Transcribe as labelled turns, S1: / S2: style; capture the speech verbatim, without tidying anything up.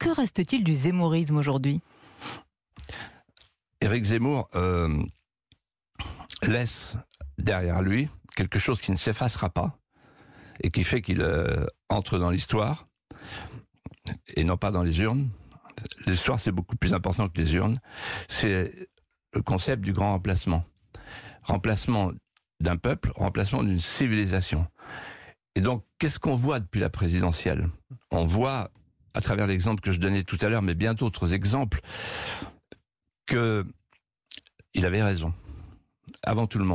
S1: Que reste-t-il du zémourisme aujourd'hui ?
S2: Éric Zemmour euh, laisse derrière lui quelque chose qui ne s'effacera pas et qui fait qu'il euh, entre dans l'histoire et non pas dans les urnes. L'histoire, c'est beaucoup plus important que les urnes. C'est le concept du grand remplacement. Remplacement d'un peuple, remplacement d'une civilisation. Et donc, qu'est-ce qu'on voit depuis la présidentielle ? On voit, à travers l'exemple que je donnais tout à l'heure, mais bien d'autres exemples, qu'il avait raison, avant tout le monde.